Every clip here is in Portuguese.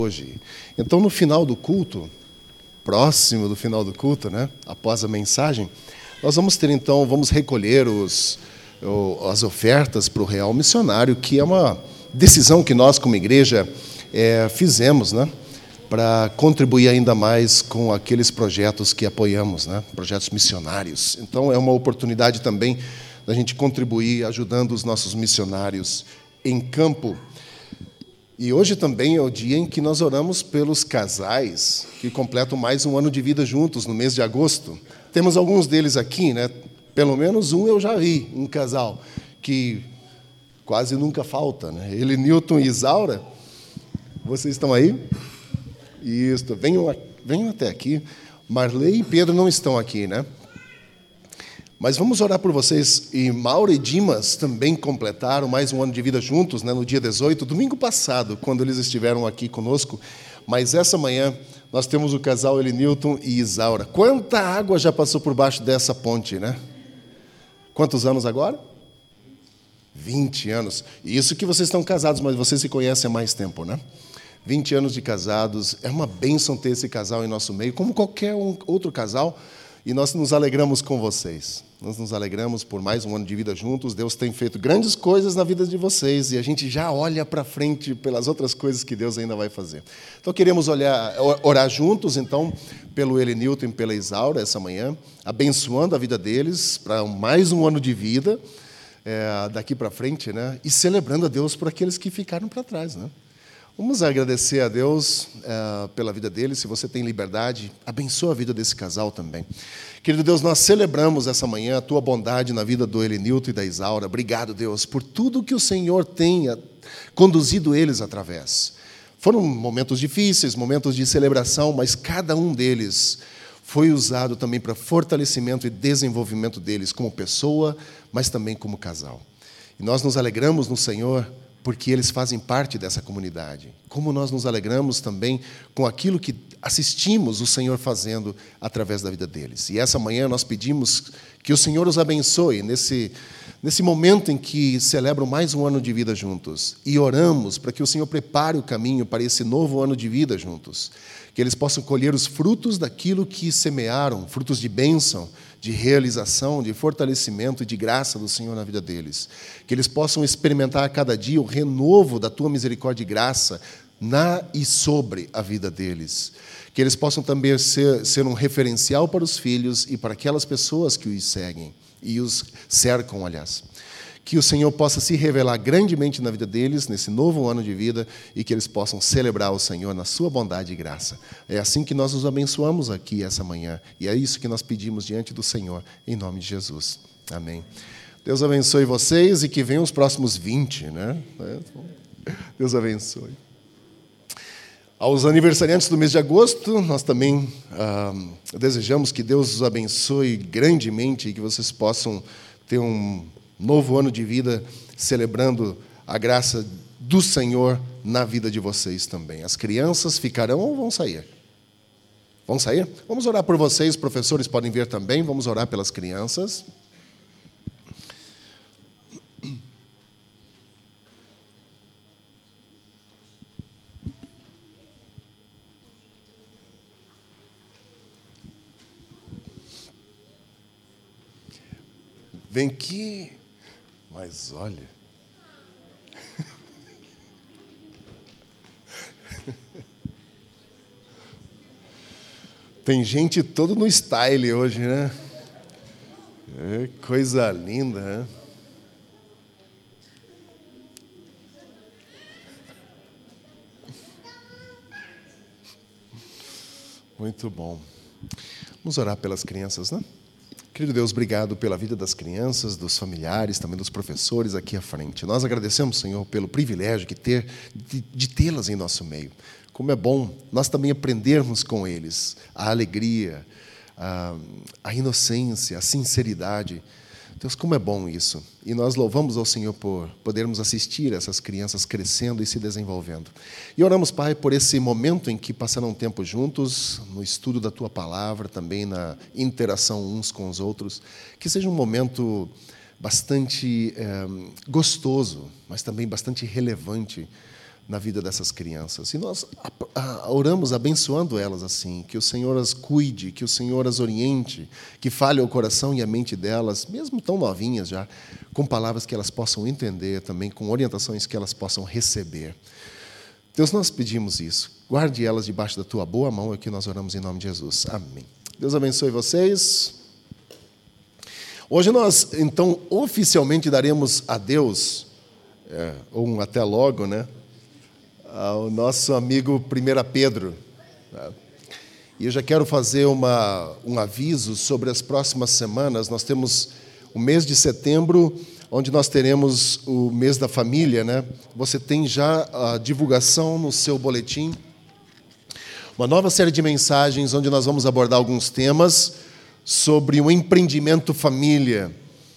Hoje. Então, no final do culto, próximo do final do culto, né, após a mensagem, nós vamos ter, então, vamos recolher as ofertas para o Real Missionário, que é uma decisão que nós, como igreja, fizemos, né, para contribuir ainda mais com aqueles projetos que apoiamos, né, projetos missionários. Então, é uma oportunidade também da gente contribuir ajudando os nossos missionários em campo. E hoje também é o dia em que nós oramos pelos casais que completam mais um ano de vida juntos, no mês de agosto. Temos alguns deles aqui, né? Pelo menos um eu já vi, um casal que quase nunca falta, né? Ele, Newton e Isaura. Vocês estão aí? Isso, venham até aqui. Marley e Pedro não estão aqui, né? Mas vamos orar por vocês. E Mauro e Dimas também completaram mais um ano de vida juntos, né, no dia 18, domingo passado, quando eles estiveram aqui conosco. Mas essa manhã nós temos o casal Elinilton e Isaura. Quanta água já passou por baixo dessa ponte, né? Quantos anos agora? 20 anos. E isso que vocês estão casados, mas vocês se conhecem há mais tempo, né? 20 anos de casados. É uma bênção ter esse casal em nosso meio, como qualquer outro casal. E nós nos alegramos com vocês. Nós nos alegramos por mais um ano de vida juntos. Deus tem feito grandes coisas na vida de vocês e a gente já olha para frente pelas outras coisas que Deus ainda vai fazer. Então, queremos orar juntos, então, pelo Elenilton e pela Isaura essa manhã, abençoando a vida deles para mais um ano de vida daqui para frente, né? E celebrando a Deus por aqueles que ficaram para trás, né? Vamos agradecer a Deus pela vida deles. Se você tem liberdade, abençoa a vida desse casal também. Querido Deus, nós celebramos essa manhã a Tua bondade na vida do Elenilton e da Isaura. Obrigado, Deus, por tudo que o Senhor tenha conduzido eles através. Foram momentos difíceis, momentos de celebração, mas cada um deles foi usado também para fortalecimento e desenvolvimento deles como pessoa, mas também como casal. E nós nos alegramos no Senhor porque eles fazem parte dessa comunidade. Como nós nos alegramos também com aquilo que assistimos o Senhor fazendo através da vida deles. E essa manhã nós pedimos que o Senhor os abençoe nesse momento em que celebram mais um ano de vida juntos. E oramos para que o Senhor prepare o caminho para esse novo ano de vida juntos. Que eles possam colher os frutos daquilo que semearam, frutos de bênção, de realização, de fortalecimento e de graça do Senhor na vida deles. Que eles possam experimentar a cada dia o renovo da Tua misericórdia e graça na e sobre a vida deles. Que eles possam também ser um referencial para os filhos e para aquelas pessoas que os seguem e os cercam, aliás. Que o Senhor possa se revelar grandemente na vida deles, nesse novo ano de vida, e que eles possam celebrar o Senhor na sua bondade e graça. É assim que nós os abençoamos aqui essa manhã, e é isso que nós pedimos diante do Senhor, em nome de Jesus. Amém. Deus abençoe vocês e que venham os próximos 20, né? Deus abençoe. Aos aniversariantes do mês de agosto, nós também desejamos que Deus os abençoe grandemente e que vocês possam ter um novo ano de vida, celebrando a graça do Senhor na vida de vocês também. As crianças ficarão ou vão sair? Vão sair? Vamos orar por vocês, os professores podem vir também, vamos orar pelas crianças. Vem aqui. Mas olha, tem gente todo no style hoje, né? Coisa linda, né? Muito bom. Vamos orar pelas crianças, né? Querido Deus, obrigado pela vida das crianças, dos familiares, também dos professores aqui à frente. Nós agradecemos, Senhor, pelo privilégio de tê-las em nosso meio. Como é bom nós também aprendermos com eles a alegria, a inocência, a sinceridade. Deus, como é bom isso. E nós louvamos ao Senhor por podermos assistir essas crianças crescendo e se desenvolvendo. E oramos, Pai, por esse momento em que passaram um tempo juntos, no estudo da Tua Palavra, também na interação uns com os outros, que seja um momento bastante gostoso, mas também bastante relevante na vida dessas crianças. E nós oramos abençoando elas assim, que o Senhor as cuide, que o Senhor as oriente, que fale o coração e a mente delas, mesmo tão novinhas já, com palavras que elas possam entender também, com orientações que elas possam receber. Deus, nós pedimos isso. Guarde elas debaixo da tua boa mão, é o que nós oramos em nome de Jesus. Amém. Deus abençoe vocês. Hoje nós, então, oficialmente daremos adeus, ou um até logo, né, ao nosso amigo 1 Pedro. E eu já quero fazer um aviso sobre as próximas semanas. Nós temos o mês de setembro, onde nós teremos o mês da família, né? Você tem já a divulgação no seu boletim, uma nova série de mensagens onde nós vamos abordar alguns temas sobre o empreendimento família.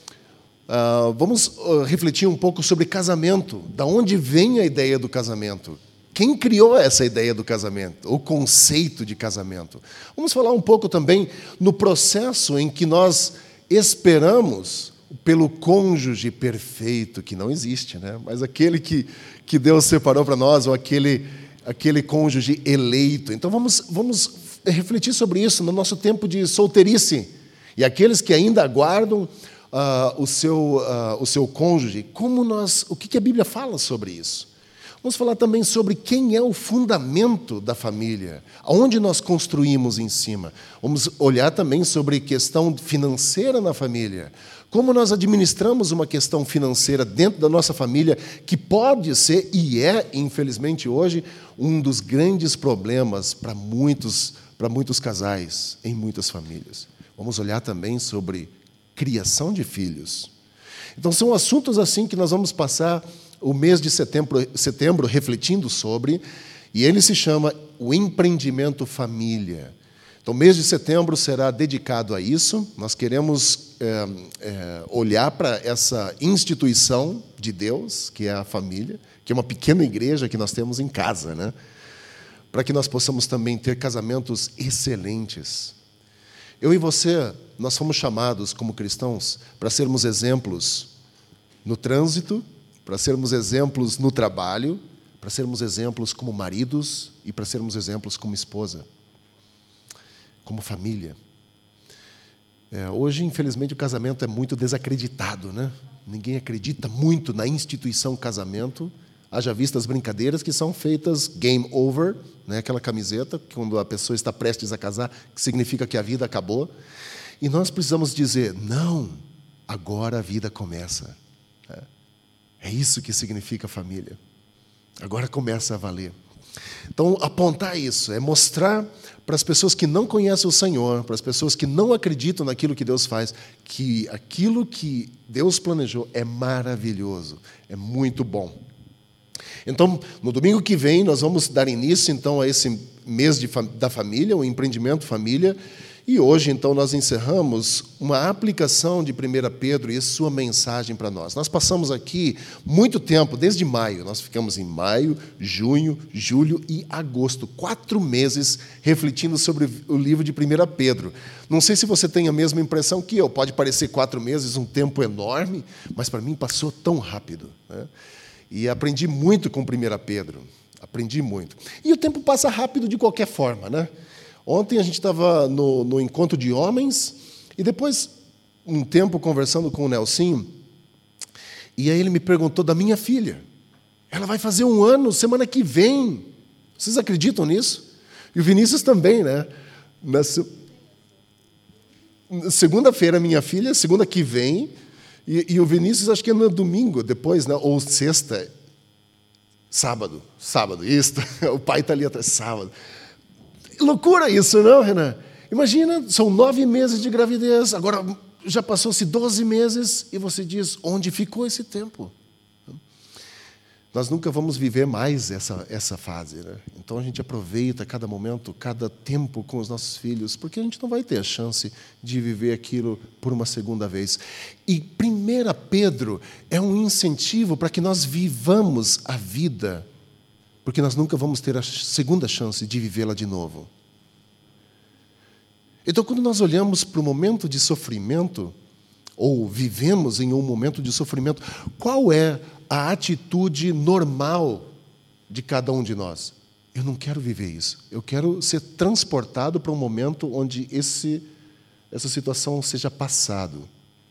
Vamos refletir um pouco sobre casamento, da onde vem a ideia do casamento, quem criou essa ideia do casamento, o conceito de casamento. Vamos falar um pouco também no processo em que nós esperamos pelo cônjuge perfeito, que não existe, né? Mas aquele que Deus separou para nós, ou aquele cônjuge eleito. Então vamos refletir sobre isso no nosso tempo de solteirice. E aqueles que ainda aguardam o seu cônjuge, o que a Bíblia fala sobre isso? Vamos falar também sobre quem é o fundamento da família, aonde nós construímos em cima. Vamos olhar também sobre questão financeira na família, como nós administramos uma questão financeira dentro da nossa família, que pode ser, e é, infelizmente hoje, um dos grandes problemas para muitos casais, em muitas famílias. Vamos olhar também sobre criação de filhos. Então, são assuntos assim que nós vamos passar o mês de setembro refletindo sobre, e ele se chama o empreendimento família. Então, o mês de setembro será dedicado a isso. Nós queremos olhar para essa instituição de Deus, que é a família, que é uma pequena igreja que nós temos em casa, né? Para que nós possamos também ter casamentos excelentes. Eu e você, nós fomos chamados como cristãos para sermos exemplos no trânsito, para sermos exemplos no trabalho, para sermos exemplos como maridos e para sermos exemplos como esposa, como família. Hoje, infelizmente, o casamento é muito desacreditado, né? Ninguém acredita muito na instituição casamento. Haja vista as brincadeiras que são feitas game over, né? Aquela camiseta, quando a pessoa está prestes a casar, que significa que a vida acabou. E nós precisamos dizer, não, agora a vida começa. É isso que significa família. Agora começa a valer. Então, apontar isso, é mostrar para as pessoas que não conhecem o Senhor, para as pessoas que não acreditam naquilo que Deus faz, que aquilo que Deus planejou é maravilhoso, é muito bom. Então, no domingo que vem, nós vamos dar início então a esse mês da família, o empreendimento família, e hoje, então, nós encerramos uma aplicação de 1 Pedro e sua mensagem para nós. Nós passamos aqui muito tempo, desde maio, nós ficamos em maio, junho, julho e agosto, 4 meses refletindo sobre o livro de 1 Pedro. Não sei se você tem a mesma impressão que eu, pode parecer 4 meses um tempo enorme, mas para mim passou tão rápido, né? E aprendi muito com 1 Pedro, aprendi muito. E o tempo passa rápido de qualquer forma, né? Ontem a gente estava no encontro de homens, e depois, um tempo, conversando com o Nelsinho, e aí ele me perguntou da minha filha. Ela vai fazer 1 ano semana que vem. Vocês acreditam nisso? E o Vinícius também, né? Segunda-feira, minha filha, segunda que vem, e o Vinícius acho que é no domingo, depois, né? Ou sexta, sábado, isso, o pai está ali atrás, sábado. Loucura isso, não, Renan? Imagina, são 9 meses de gravidez, agora já passou-se 12 meses e você diz, onde ficou esse tempo? Nós nunca vamos viver mais essa fase, né? Então a gente aproveita cada momento, cada tempo com os nossos filhos, porque a gente não vai ter a chance de viver aquilo por uma segunda vez. E 1 Pedro é um incentivo para que nós vivamos a vida, porque nós nunca vamos ter a segunda chance de vivê-la de novo. Então, quando nós olhamos para o momento de sofrimento, ou vivemos em um momento de sofrimento, qual é a atitude normal de cada um de nós. Eu não quero viver isso. Eu quero ser transportado para um momento onde essa situação seja passado.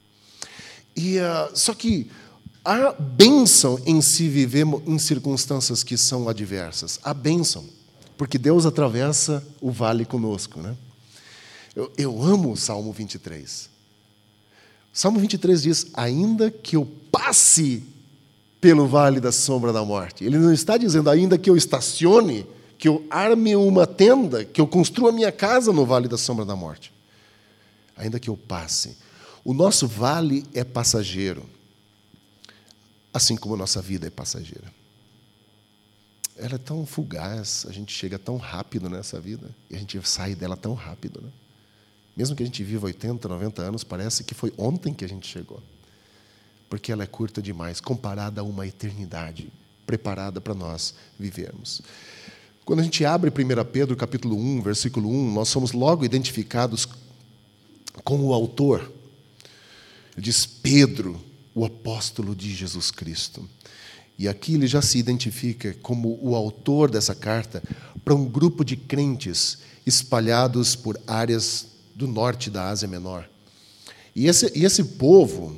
Só que há bênção em se viver em circunstâncias que são adversas. Há bênção, porque Deus atravessa o vale conosco, né? Eu amo o Salmo 23. O Salmo 23 diz, ainda que eu passe pelo vale da sombra da morte. Ele não está dizendo, ainda que eu estacione, que eu arme uma tenda, que eu construa minha casa no vale da sombra da morte. Ainda que eu passe. O nosso vale é passageiro, assim como a nossa vida é passageira. Ela é tão fugaz, a gente chega tão rápido nessa vida, e a gente sai dela tão rápido, né? Mesmo que a gente viva 80, 90 anos, parece que foi ontem que a gente chegou. Porque ela é curta demais, comparada a uma eternidade preparada para nós vivermos. Quando a gente abre 1 Pedro, capítulo 1, versículo 1, nós somos logo identificados com o autor. Ele diz, Pedro, o apóstolo de Jesus Cristo. E aqui ele já se identifica como o autor dessa carta para um grupo de crentes espalhados por áreas do norte da Ásia Menor. E esse povo,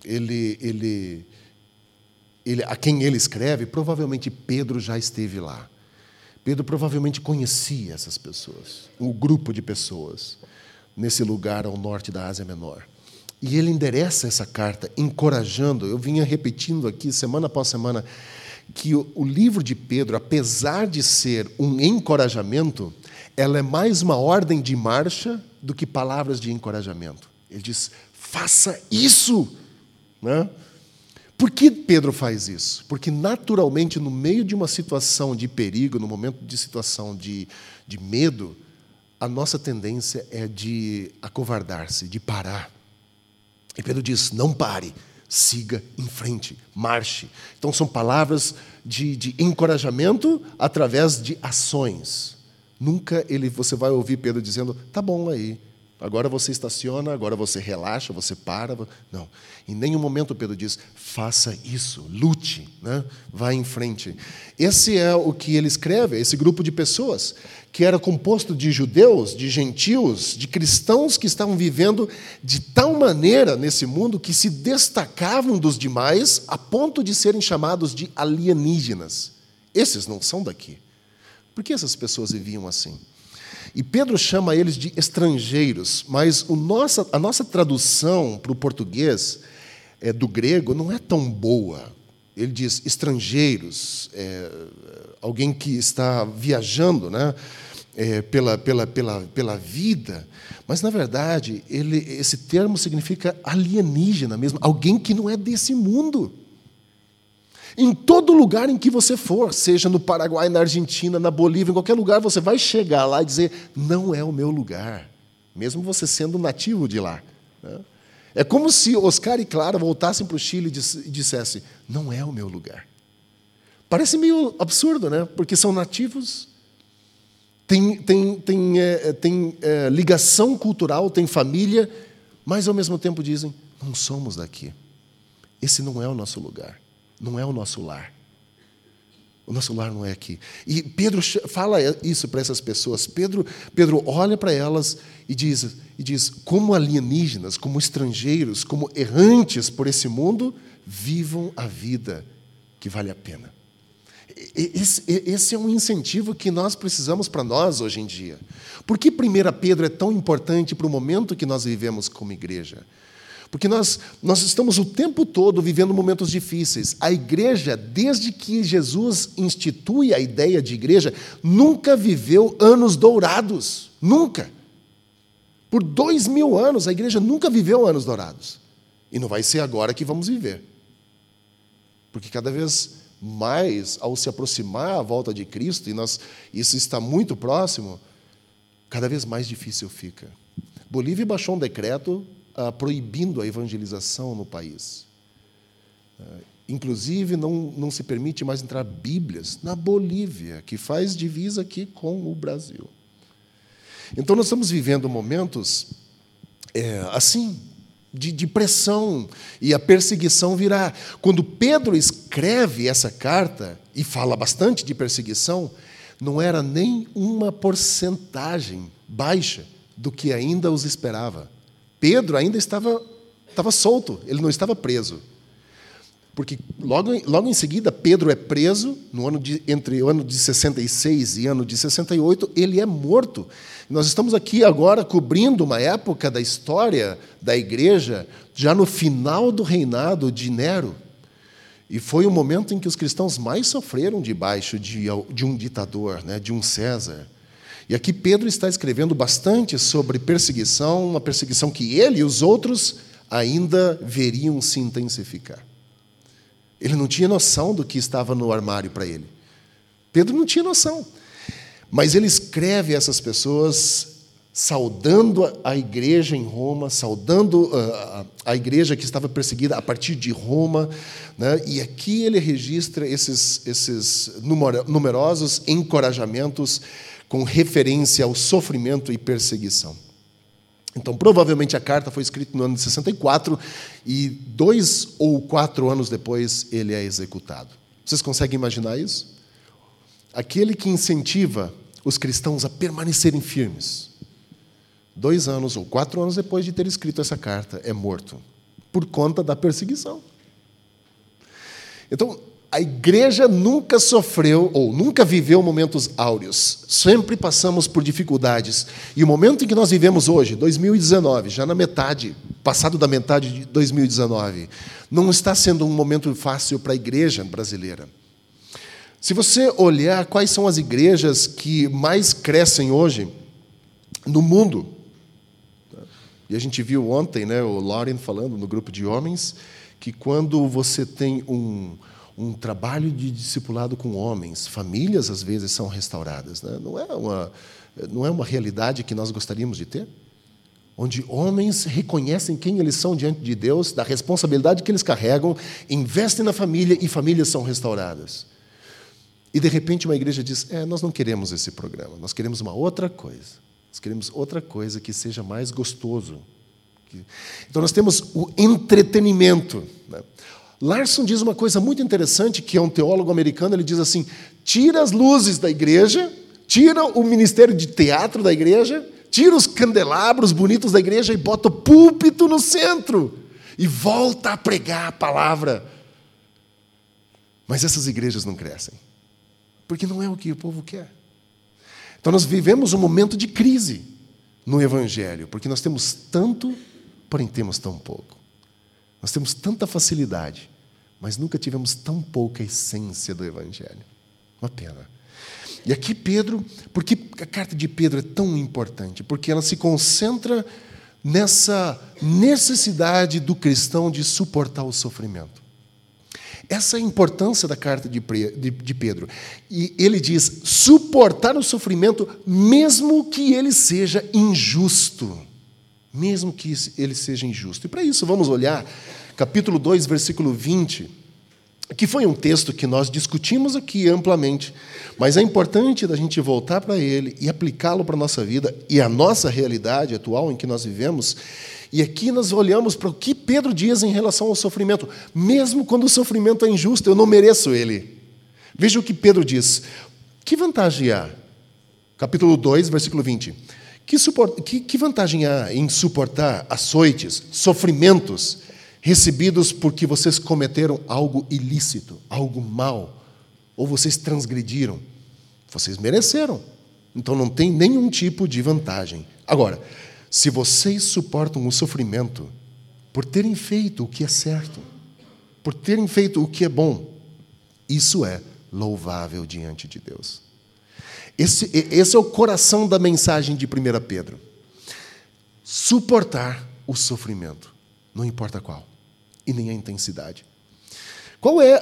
a quem ele escreve, provavelmente Pedro já esteve lá. Pedro provavelmente conhecia essas pessoas, um grupo de pessoas, nesse lugar ao norte da Ásia Menor. E ele endereça essa carta, encorajando, eu vinha repetindo aqui, semana após semana, que o livro de Pedro, apesar de ser um encorajamento, ela é mais uma ordem de marcha do que palavras de encorajamento. Ele diz, faça isso! Né? Por que Pedro faz isso? Porque, naturalmente, no meio de uma situação de perigo, no momento de situação de medo, a nossa tendência é de acovardar-se, de parar. E Pedro diz, não pare, siga em frente, marche. Então, são palavras de encorajamento através de ações. Nunca você vai ouvir Pedro dizendo, tá bom aí, agora você estaciona, agora você relaxa, você para. Não, em nenhum momento Pedro diz, faça isso, lute, né? Vá em frente. Esse é o que ele escreve, esse grupo de pessoas, que era composto de judeus, de gentios, de cristãos que estavam vivendo de tal maneira nesse mundo que se destacavam dos demais a ponto de serem chamados de alienígenas. Esses não são daqui. Por que essas pessoas viviam assim? E Pedro chama eles de estrangeiros, mas a nossa tradução para o português do grego não é tão boa. Ele diz estrangeiros, alguém que está viajando, né, pela vida. Mas, na verdade, esse termo significa alienígena mesmo, alguém que não é desse mundo. Em todo lugar em que você for, seja no Paraguai, na Argentina, na Bolívia, em qualquer lugar, você vai chegar lá e dizer, não é o meu lugar, mesmo você sendo nativo de lá. É como se Oscar e Clara voltassem para o Chile e dissessem, não é o meu lugar. Parece meio absurdo, né? Porque são nativos, tem ligação cultural, tem família, mas, ao mesmo tempo, dizem, não somos daqui. Esse não é o nosso lugar. Não é o nosso lar. O nosso lar não é aqui. E Pedro fala isso para essas pessoas. Pedro olha para elas e diz, como alienígenas, como estrangeiros, como errantes por esse mundo, vivam a vida que vale a pena. Esse é um incentivo que nós precisamos para nós hoje em dia. Por que 1 Pedro é tão importante para o momento que nós vivemos como igreja? Porque nós estamos o tempo todo vivendo momentos difíceis. A igreja, desde que Jesus institui a ideia de igreja, nunca viveu anos dourados. Nunca. Por 2000 anos, a igreja nunca viveu anos dourados. E não vai ser agora que vamos viver. Porque cada vez mais, ao se aproximar à volta de Cristo, e isso está muito próximo, cada vez mais difícil fica. Bolívia baixou um decreto proibindo a evangelização no país. Inclusive, não se permite mais entrar Bíblias na Bolívia, que faz divisa aqui com o Brasil. Então, nós estamos vivendo momentos assim, de pressão, e a perseguição virá. Quando Pedro escreve essa carta, e fala bastante de perseguição, não era nem uma porcentagem baixa do que ainda os esperava. Pedro ainda estava solto, ele não estava preso. Porque logo em seguida, Pedro é preso, entre o ano de 66 e ano de 68, ele é morto. Nós estamos aqui agora cobrindo uma época da história da igreja, já no final do reinado de Nero. E foi o momento em que os cristãos mais sofreram debaixo de um ditador, né, de um César. E aqui Pedro está escrevendo bastante sobre perseguição, uma perseguição que ele e os outros ainda veriam se intensificar. Ele não tinha noção do que estava no armário para ele. Pedro não tinha noção. Mas ele escreve a essas pessoas saudando a igreja em Roma, saudando a igreja que estava perseguida a partir de Roma, né? E aqui ele registra esses numerosos encorajamentos com referência ao sofrimento e perseguição. Então, provavelmente a carta foi escrita no ano de 64 e 2 ou 4 anos depois ele é executado. Vocês conseguem imaginar isso? Aquele que incentiva os cristãos a permanecerem firmes, 2 anos ou 4 anos depois de ter escrito essa carta, é morto por conta da perseguição. Então, a igreja nunca sofreu ou nunca viveu momentos áureos. Sempre passamos por dificuldades. E o momento em que nós vivemos hoje, 2019, já passado da metade de 2019, não está sendo um momento fácil para a igreja brasileira. Se você olhar quais são as igrejas que mais crescem hoje no mundo, e a gente viu ontem, né, o Lauren falando no grupo de homens, que quando você tem um trabalho de discipulado com homens, famílias às vezes são restauradas, né? Não é uma realidade que nós gostaríamos de ter? Onde homens reconhecem quem eles são diante de Deus, da responsabilidade que eles carregam, investem na família e famílias são restauradas. E, de repente, uma igreja diz, nós não queremos esse programa, nós queremos uma outra coisa. Nós queremos outra coisa que seja mais gostoso. Então, nós temos o entretenimento, né? Larson diz uma coisa muito interessante, que é um teólogo americano, ele diz assim, tira as luzes da igreja, tira o ministério de teatro da igreja, tira os candelabros bonitos da igreja e bota o púlpito no centro e volta a pregar a palavra. Mas essas igrejas não crescem, porque não é o que o povo quer. Então nós vivemos um momento de crise no Evangelho, porque nós temos tanto, porém temos tão pouco. Nós temos tanta facilidade, mas nunca tivemos tão pouca essência do Evangelho. Uma pena. E aqui Pedro, porque a carta de Pedro é tão importante? Porque ela se concentra nessa necessidade do cristão de suportar o sofrimento. Essa é a importância da carta de Pedro. E ele diz, suportar o sofrimento mesmo que ele seja injusto. Mesmo que ele seja injusto. E para isso vamos olhar capítulo 2, versículo 20, que foi um texto que nós discutimos aqui amplamente, mas é importante da gente voltar para ele e aplicá-lo para a nossa vida e a nossa realidade atual em que nós vivemos. E aqui nós olhamos para o que Pedro diz em relação ao sofrimento. Mesmo quando o sofrimento é injusto, eu não mereço ele. Veja o que Pedro diz. Que vantagem há? Capítulo 2, versículo 20. Que vantagem há em suportar açoites, sofrimentos, recebidos porque vocês cometeram algo ilícito, algo mal, ou vocês transgrediram? Vocês mereceram. Então não tem nenhum tipo de vantagem. Agora, se vocês suportam o sofrimento por terem feito o que é certo, por terem feito o que é bom, isso é louvável diante de Deus. Esse é o coração da mensagem de 1 Pedro. Suportar o sofrimento, não importa qual, e nem a intensidade. Qual é,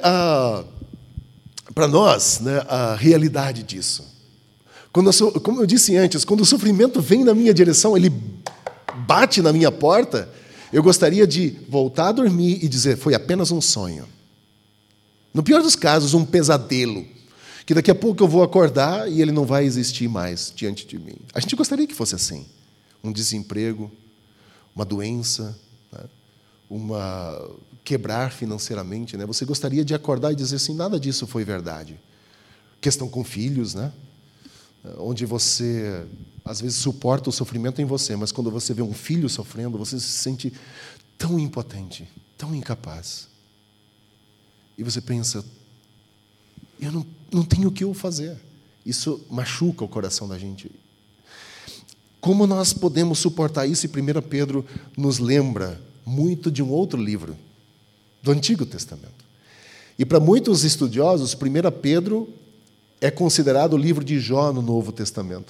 para nós, né, a realidade disso? Como eu disse antes, quando o sofrimento vem na minha direção, ele bate na minha porta, eu gostaria de voltar a dormir e dizer, foi apenas um sonho. No pior dos casos, um pesadelo, que daqui a pouco eu vou acordar e ele não vai existir mais diante de mim. A gente gostaria que fosse assim. Um desemprego, uma doença, né? quebrar financeiramente, né? Você gostaria de acordar e dizer assim, nada disso foi verdade. Questão com filhos, né? Onde você, às vezes, suporta o sofrimento em você, mas quando você vê um filho sofrendo, você se sente tão impotente, tão incapaz. E você pensa, eu não tenho o que eu fazer. Isso machuca o coração da gente. Como nós podemos suportar isso? E 1 Pedro nos lembra muito de um outro livro, do Antigo Testamento. E para muitos estudiosos, 1 Pedro é considerado o livro de Jó no Novo Testamento.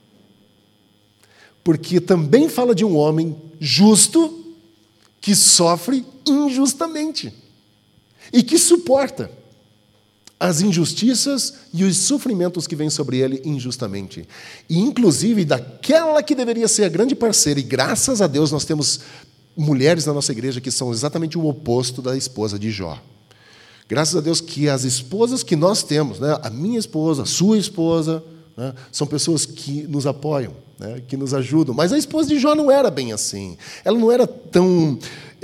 Porque também fala de um homem justo que sofre injustamente e que suporta as injustiças e os sofrimentos que vêm sobre ele injustamente. E, inclusive, daquela que deveria ser a grande parceira, e graças a Deus nós temos mulheres na nossa igreja que são exatamente o oposto da esposa de Jó. Graças a Deus que as esposas que nós temos, né, a minha esposa, a sua esposa, né, são pessoas que nos apoiam, né, que nos ajudam. Mas a esposa de Jó não era bem assim. Ela não era tão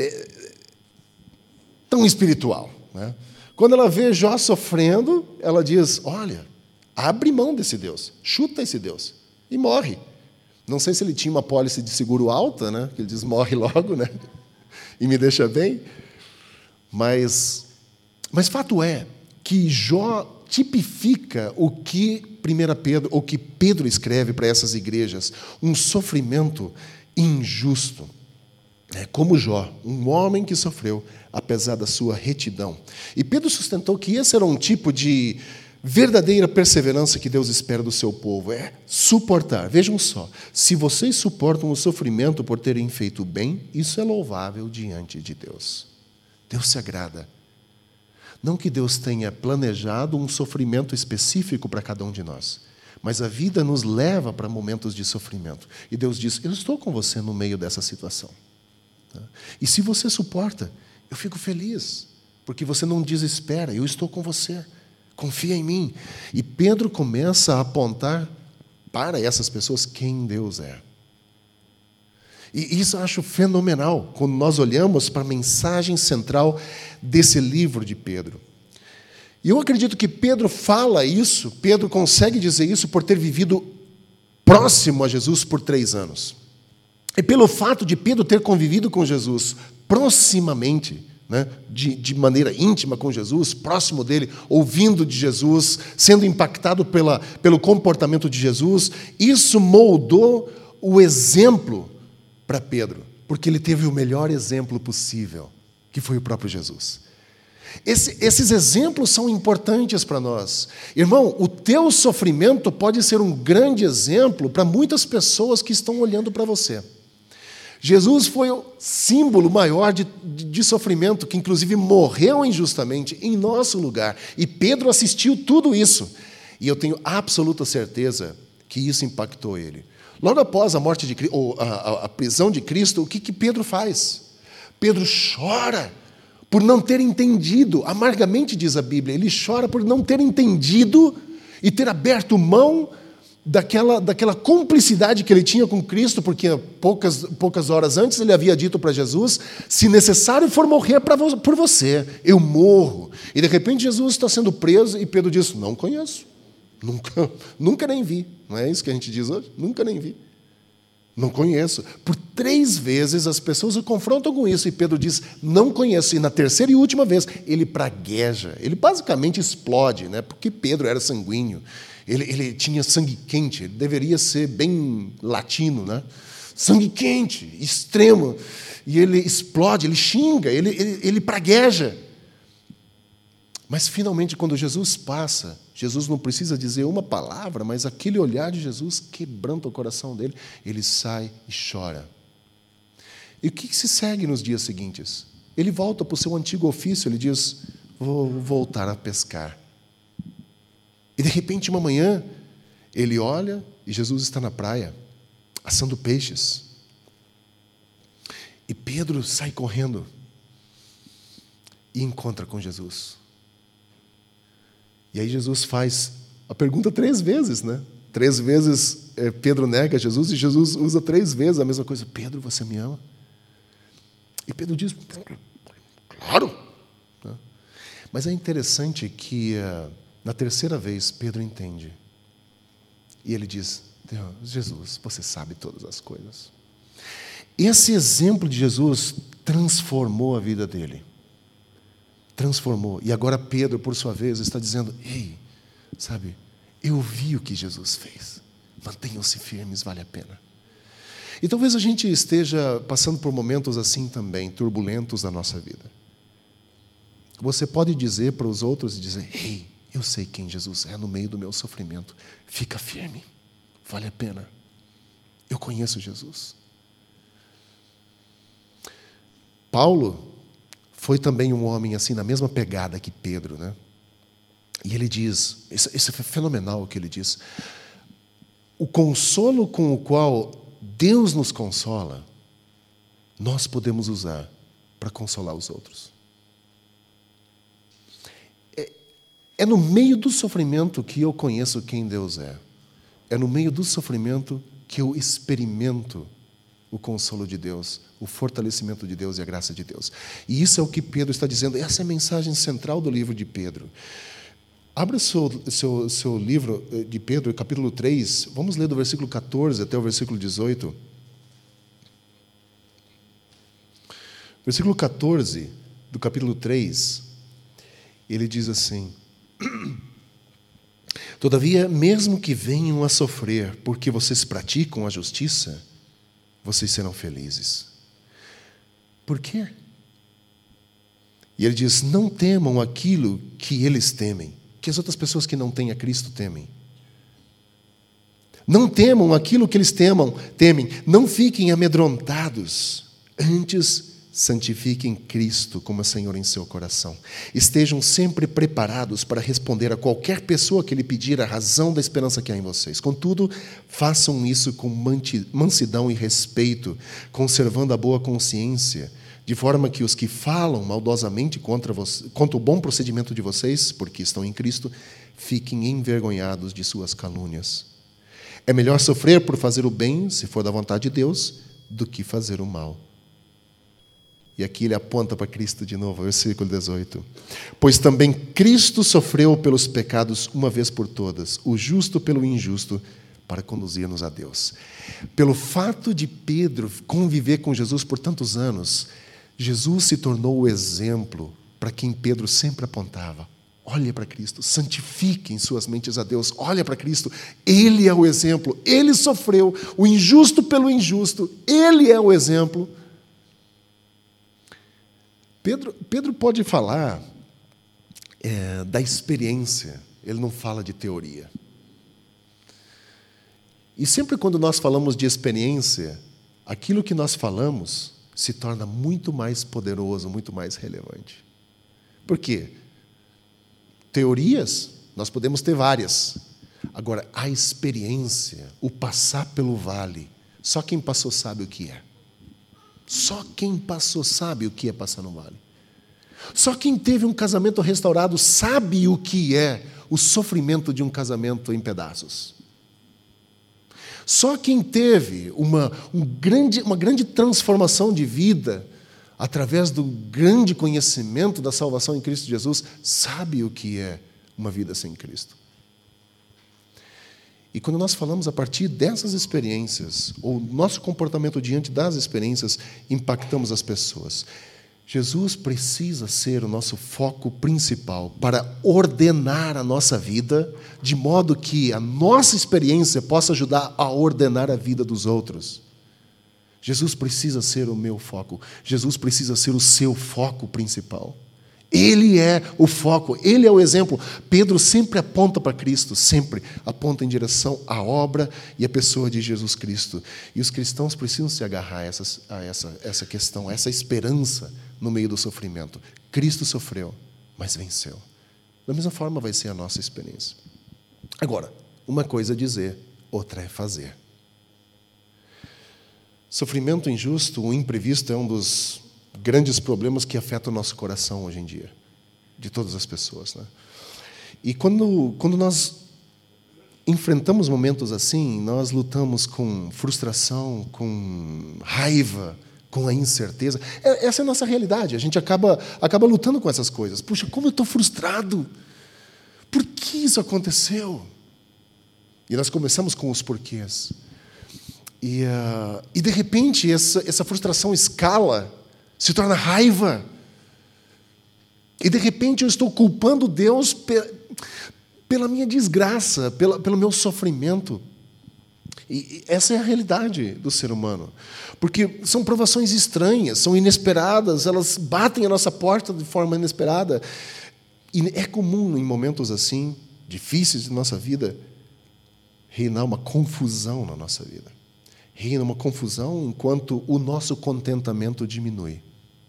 espiritual, né? Quando ela vê Jó sofrendo, ela diz, olha, abre mão desse Deus, chuta esse Deus, e morre. Não sei se ele tinha uma pólice de seguro alta, né? Que ele diz, morre logo, né? E me deixa bem. Mas fato é que Jó tipifica o que Pedro escreve para essas igrejas, um sofrimento injusto. Como Jó, um homem que sofreu, apesar da sua retidão. E Pedro sustentou que esse era um tipo de verdadeira perseverança que Deus espera do seu povo, é suportar. Vejam só, se vocês suportam o sofrimento por terem feito bem, isso é louvável diante de Deus. Deus se agrada. Não que Deus tenha planejado um sofrimento específico para cada um de nós, mas a vida nos leva para momentos de sofrimento. E Deus diz, eu estou com você no meio dessa situação. E se você suporta, eu fico feliz, porque você não desespera, eu estou com você, confia em mim. E Pedro começa a apontar para essas pessoas quem Deus é. E isso eu acho fenomenal, quando nós olhamos para a mensagem central desse livro de Pedro. E eu acredito que Pedro fala isso, Pedro consegue dizer isso por ter vivido próximo a Jesus por 3 anos. E pelo fato de Pedro ter convivido com Jesus proximamente, né, de maneira íntima com Jesus, próximo dele, ouvindo de Jesus, sendo impactado pelo comportamento de Jesus, isso moldou o exemplo para Pedro, porque ele teve o melhor exemplo possível, que foi o próprio Jesus. Esses exemplos são importantes para nós. Irmão, o teu sofrimento pode ser um grande exemplo para muitas pessoas que estão olhando para você. Jesus foi o símbolo maior de sofrimento, que inclusive morreu injustamente em nosso lugar. E Pedro assistiu tudo isso. E eu tenho absoluta certeza que isso impactou ele. Logo após a morte de Cristo, ou a prisão de Cristo, o que Pedro faz? Pedro chora por não ter entendido, amargamente diz a Bíblia, ele chora por não ter entendido e ter aberto mão daquela cumplicidade que ele tinha com Cristo, porque poucas horas antes ele havia dito para Jesus, se necessário for morrer por você, eu morro. E de repente Jesus está sendo preso e Pedro diz, não conheço, nunca nem vi. Não é isso que a gente diz hoje? Nunca nem vi. Não conheço. Por 3 vezes as pessoas o confrontam com isso e Pedro diz, não conheço. E na terceira e última vez ele pragueja, ele basicamente explode, né? Porque Pedro era sanguíneo. Ele tinha sangue quente, ele deveria ser bem latino, né? Sangue quente, extremo. E ele explode, ele xinga, ele pragueja. Mas, finalmente, quando Jesus passa, Jesus não precisa dizer uma palavra, mas aquele olhar de Jesus quebranta o coração dele, ele sai e chora. E o que se segue nos dias seguintes? Ele volta para o seu antigo ofício, ele diz, vou voltar a pescar. E, de repente, uma manhã, ele olha e Jesus está na praia, assando peixes. E Pedro sai correndo e encontra com Jesus. E aí Jesus faz a pergunta 3 vezes, né? 3 vezes Pedro nega Jesus e Jesus usa 3 vezes a mesma coisa. Pedro, você me ama? E Pedro diz, claro. Mas é interessante que, na terceira vez, Pedro entende. E ele diz, Jesus, você sabe todas as coisas. Esse exemplo de Jesus transformou a vida dele. Transformou. E agora Pedro, por sua vez, está dizendo, ei, sabe, eu vi o que Jesus fez. Mantenham-se firmes, vale a pena. E talvez a gente esteja passando por momentos assim também, turbulentos na nossa vida. Você pode dizer para os outros e dizer, ei, eu sei quem Jesus é no meio do meu sofrimento. Fica firme, vale a pena. Eu conheço Jesus. Paulo foi também um homem assim, na mesma pegada que Pedro, né? E ele diz, isso é fenomenal o que ele diz, o consolo com o qual Deus nos consola, nós podemos usar para consolar os outros. É no meio do sofrimento que eu conheço quem Deus é. É no meio do sofrimento que eu experimento o consolo de Deus, o fortalecimento de Deus e a graça de Deus. E isso é o que Pedro está dizendo. Essa é a mensagem central do livro de Pedro. Abra seu livro de Pedro, capítulo 3. Vamos ler do versículo 14 até o versículo 18. Versículo 14 do capítulo 3, ele diz assim, todavia, mesmo que venham a sofrer porque vocês praticam a justiça, vocês serão felizes. Por quê? E ele diz, não temam aquilo que eles temem, que as outras pessoas que não têm a Cristo temem. Não temam aquilo que eles temem, não fiquem amedrontados, antes santifiquem Cristo como Senhor em seu coração. Estejam sempre preparados para responder a qualquer pessoa que lhe pedir a razão da esperança que há em vocês. Contudo, façam isso com mansidão e respeito, conservando a boa consciência, de forma que os que falam maldosamente contra o bom procedimento de vocês, porque estão em Cristo, fiquem envergonhados de suas calúnias. É melhor sofrer por fazer o bem, se for da vontade de Deus, do que fazer o mal. E aqui ele aponta para Cristo de novo, versículo 18. Pois também Cristo sofreu pelos pecados uma vez por todas, o justo pelo injusto, para conduzir-nos a Deus. Pelo fato de Pedro conviver com Jesus por tantos anos, Jesus se tornou o exemplo para quem Pedro sempre apontava. Olha para Cristo, santifiquem suas mentes a Deus, olha para Cristo, Ele é o exemplo, Ele sofreu, o injusto pelo injusto, Ele é o exemplo. Pedro pode falar da experiência, ele não fala de teoria. E sempre quando nós falamos de experiência, aquilo que nós falamos se torna muito mais poderoso, muito mais relevante. Por quê? Teorias, nós podemos ter várias. Agora, a experiência, o passar pelo vale, só quem passou sabe o que é. Só quem passou sabe o que é passar no vale. Só quem teve um casamento restaurado sabe o que é o sofrimento de um casamento em pedaços. Só quem teve uma grande transformação de vida através do grande conhecimento da salvação em Cristo Jesus sabe o que é uma vida sem Cristo. E quando nós falamos a partir dessas experiências, ou nosso comportamento diante das experiências, impactamos as pessoas. Jesus precisa ser o nosso foco principal para ordenar a nossa vida, de modo que a nossa experiência possa ajudar a ordenar a vida dos outros. Jesus precisa ser o meu foco. Jesus precisa ser o seu foco principal. Ele é o foco, Ele é o exemplo. Pedro sempre aponta para Cristo, sempre aponta em direção à obra e à pessoa de Jesus Cristo. E os cristãos precisam se agarrar a essa questão, a essa esperança no meio do sofrimento. Cristo sofreu, mas venceu. Da mesma forma vai ser a nossa experiência. Agora, uma coisa é dizer, outra é fazer. Sofrimento injusto, o imprevisto é um dos grandes problemas que afetam o nosso coração hoje em dia, de todas as pessoas, né? E quando nós enfrentamos momentos assim, nós lutamos com frustração, com raiva, com a incerteza. Essa é a nossa realidade. A gente acaba lutando com essas coisas. Puxa, como eu estou frustrado. Por que isso aconteceu? E nós começamos com os porquês. E de repente, essa frustração escala, se torna raiva. E de repente eu estou culpando Deus pela minha desgraça, pelo meu sofrimento. E essa é a realidade do ser humano. Porque são provações estranhas, são inesperadas, elas batem a nossa porta de forma inesperada. E é comum, em momentos assim, difíceis de nossa vida, reinar uma confusão na nossa vida. Reina uma confusão enquanto o nosso contentamento diminui.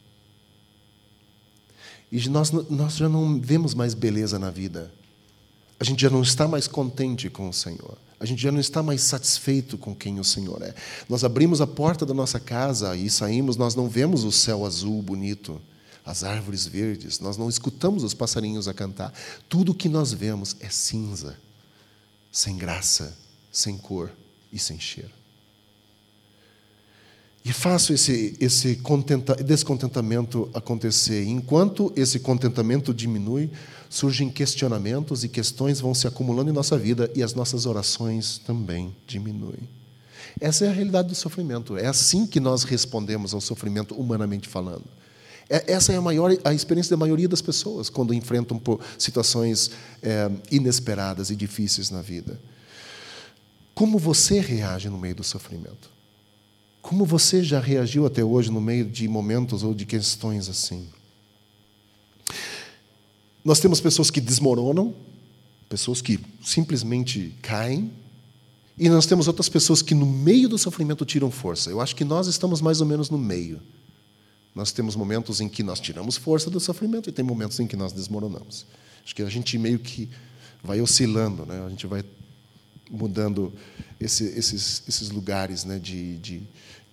E nós já não vemos mais beleza na vida. A gente já não está mais contente com o Senhor. A gente já não está mais satisfeito com quem o Senhor é. Nós abrimos a porta da nossa casa e saímos, nós não vemos o céu azul bonito, as árvores verdes, nós não escutamos os passarinhos a cantar. Tudo o que nós vemos é cinza, sem graça, sem cor e sem cheiro. E faço esse descontentamento acontecer. Enquanto esse contentamento diminui, surgem questionamentos e questões vão se acumulando em nossa vida e as nossas orações também diminuem. Essa é a realidade do sofrimento. É assim que nós respondemos ao sofrimento, humanamente falando. Essa é a experiência da maioria das pessoas quando enfrentam por situações inesperadas e difíceis na vida. Como você reage no meio do sofrimento? Como você já reagiu até hoje no meio de momentos ou de questões assim? Nós temos pessoas que desmoronam, pessoas que simplesmente caem, e nós temos outras pessoas que no meio do sofrimento tiram força. Eu acho que nós estamos mais ou menos no meio. Nós temos momentos em que nós tiramos força do sofrimento e tem momentos em que nós desmoronamos. Acho que a gente meio que vai oscilando, né? A gente vai mudando esses lugares, né, de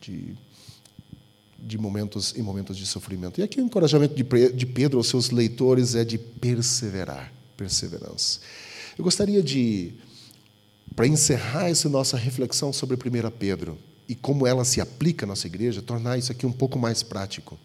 momentos em momentos de sofrimento. E aqui o encorajamento de Pedro aos seus leitores é de perseverar, perseverança. Eu gostaria para encerrar essa nossa reflexão sobre 1 Pedro e como ela se aplica à nossa igreja, tornar isso aqui um pouco mais prático.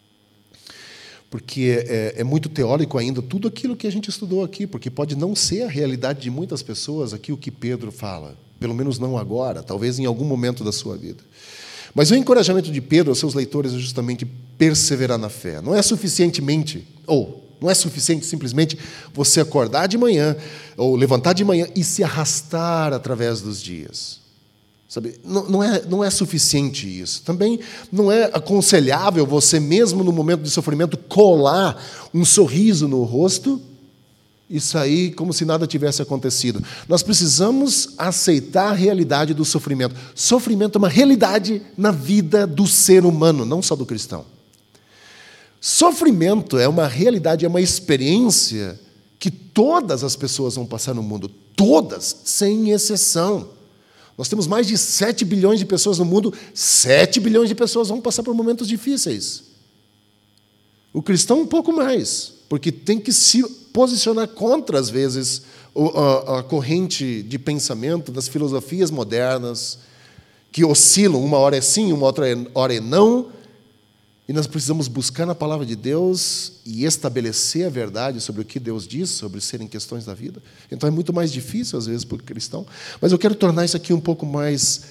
Porque é muito teórico ainda tudo aquilo que a gente estudou aqui, porque pode não ser a realidade de muitas pessoas aqui o que Pedro fala, pelo menos não agora, talvez em algum momento da sua vida. Mas o encorajamento de Pedro aos seus leitores é justamente perseverar na fé. Não é suficiente simplesmente você acordar de manhã ou levantar de manhã e se arrastar através dos dias. Sabe? Não é suficiente isso. Também não é aconselhável você mesmo no momento de sofrimento colar um sorriso no rosto e sair como se nada tivesse acontecido. Nós precisamos aceitar a realidade do sofrimento. Sofrimento é uma realidade na vida do ser humano, não só do cristão. Sofrimento é uma realidade, é uma experiência que todas as pessoas vão passar no mundo, todas, sem exceção. Nós temos mais de 7 bilhões de pessoas no mundo, 7 bilhões de pessoas vão passar por momentos difíceis. O cristão um pouco mais, porque tem que se posicionar contra, às vezes, a corrente de pensamento das filosofias modernas, que oscilam, uma hora é sim, uma outra hora é não, e nós precisamos buscar na palavra de Deus e estabelecer a verdade sobre o que Deus diz, sobre serem questões da vida. Então é muito mais difícil, às vezes, para o cristão, mas eu quero tornar isso aqui um pouco mais